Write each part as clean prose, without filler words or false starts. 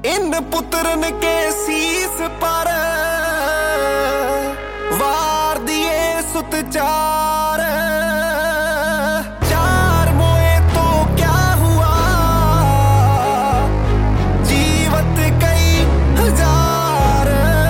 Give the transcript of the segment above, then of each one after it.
इन पुत्रन के शीस पर वार दिए सुत चार मोए तो क्या हुआ जीवत कई हजार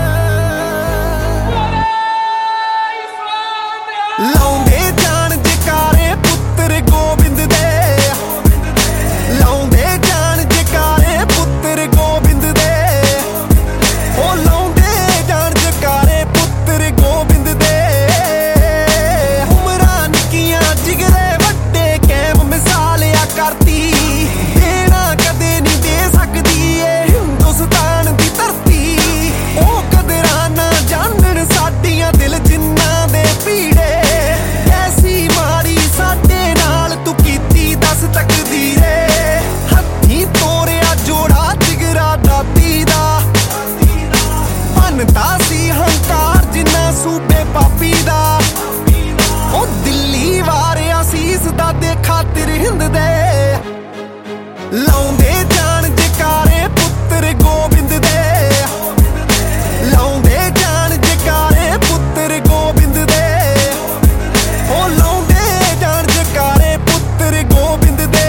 लाउंदे जान जकारे पुत्र गोबिंद दे लाउंदे जान जकारे पुत्र गोबिंद दे ओ लाउंदे जान जकारे पुत्र गोबिंद दे उमरां निक्कियां जिगरे वड्डे कैम मिसाल आ करती देना कदे नहीं दे सकदी ए हिंदुस्तान दी धरती ओ कदरां ना जानन साडियां दिल जिन्नां दे पीड़े ऐसी मारी साडे नाल तू कीती दस तकदीरे हत्थीं तोड़िया जोड़ा जिगरा दाती दा बनदा सी हंकार जिन्ना सूबे पापी दा ओ दिल्ली वारिया सीस दा दे खातिर हिंद दे लाउंदे जान जकारे पुत्र गोबिंद दे लाउंदे जान जकारे पुत्र गोबिंद दे ओ लाउंदे जान जकारे पुत्र गोबिंद दे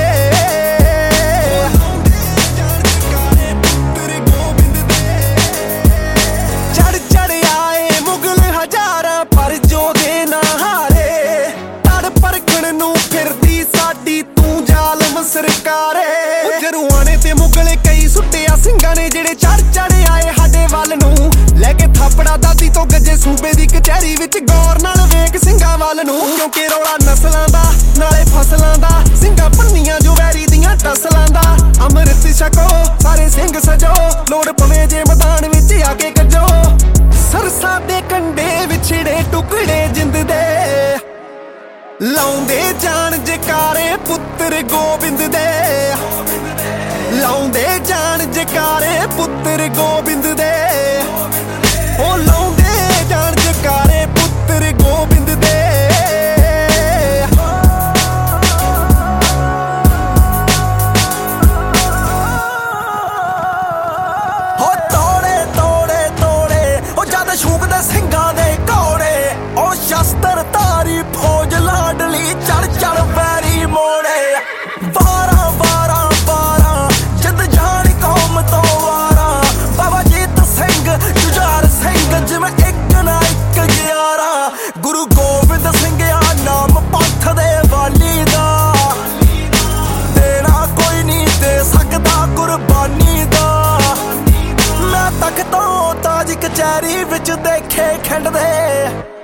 चढ़ चढ़ आए मुगल हजारां पर जोधे ना हारे तड़ परखण नूं फिरदी साडी तू जालम सरकारे जरुआने ते मुगल कई सुट्टिया ਸਿੰਘਾਂ ने ਜਿਹੜੇ ਚੜ ਆਏ ਸਾਡੇ ਵੱਲ ਨੂੰ ਲੈ ਕੇ ਥਾਪੜਾ ਦਾਦੀ ਤੋਂ ਗੱਜੇ ਸੂਬੇ ਦੀ ਕਚਹਿਰੀ ਵਿੱਚ ਗੌਰ ਨਾਲ ਵੇਖ ਸਿੰਘਾਂ ਵੱਲ ਨੂੰ ਕਿਉਂਕਿ ਰੌਲਾ ਨਸਲਾਂ ਦਾ ਨਾਲੇ ਫਸਲਾਂ ਦਾ ਸਿੰਘਾਂ ਪੰਨੀਆਂ ਜੋ ਵੈਰੀ ਦੀਆਂ ਟਸਲਾਂ ਦਾ ਅੰਮ੍ਰਿਤ ਛਕੋ ਸਾਰੇ ਸਿੰਘ ਸਜੋ ਲੋੜ ਪਵੇ ਜੇ ਮੈਦਾਨ ਵਿੱਚ ਆ ਕੇ ਗੱਜੋ ਸਰਸਾ ਦੇ ਕੰਡੇ ਵਿਛੜੇ ਟੁਕੜੇ ਜਿੰਦ ਦੇ ਲਾਉਂਦੇ ਜਾਣ ਜਕਾਰੇ ਪੁੱਤਰ ਗੋਬਿੰਦ ਦੇ ਲਾਉਂਦੇ ਜਾਣ ਜਕਾਰੇ ਪੁੱਤਰ ਗੋਬਿੰਦ ਦੇ ਉਹ ਲਾਉਂਦੇ ਜਾਣ ਜਕਾਰੇ ਪੁੱਤਰ ਗੋਬਿੰਦ ਦੇ ਹੋ ਤੋੜੇ ਤੋੜੇ ਤੋੜੇ ਉਹ ਜਦ ਛੂਕਦੇ ਸਿੰਘਾਂ ਦੇ ਘੋੜੇ ਉਹ ਸ਼ਸਤਰ ਧਾਰੀ ਫੌਜ ਲਾਡਲੀ ਚੜ ਚੜ ਵੈਰੀ ਮੋੜੇ ਵਾਰਾਂ ਵਾਰਾਂ ਵਾਰਾਂ ਜਿੰਦ ਜਾਣ ਕੌਮ ਤੋਂ ਵਾਰਾਂ ਬਾਬਾ ਜੀਤ ਸਿੰਘ ਜੁਝਾਰ ਸਿੰਘ ਜਿਵੇਂ ਇੱਕ ਨਾ ਇੱਕ 11 ਗੁਰੂ ਗੋਬਿੰਦ ਸਿੰਘ ਆ ਨਾਮ ਪੰਥ ਦੇ ਵਾਲੀ ਦਾ ਦੇਣਾ ਕੋਈ ਨਹੀਂ ਦੇ ਸਕਦਾ ਕੁਰਬਾਨੀ ਦਾ ਮੈਂ ਤਖਤੋਂ ਤਾਜ ਕਚਹਿਰੀ ਵਿੱਚ ਦੇਖੇ ਖਿੰਡਦੇ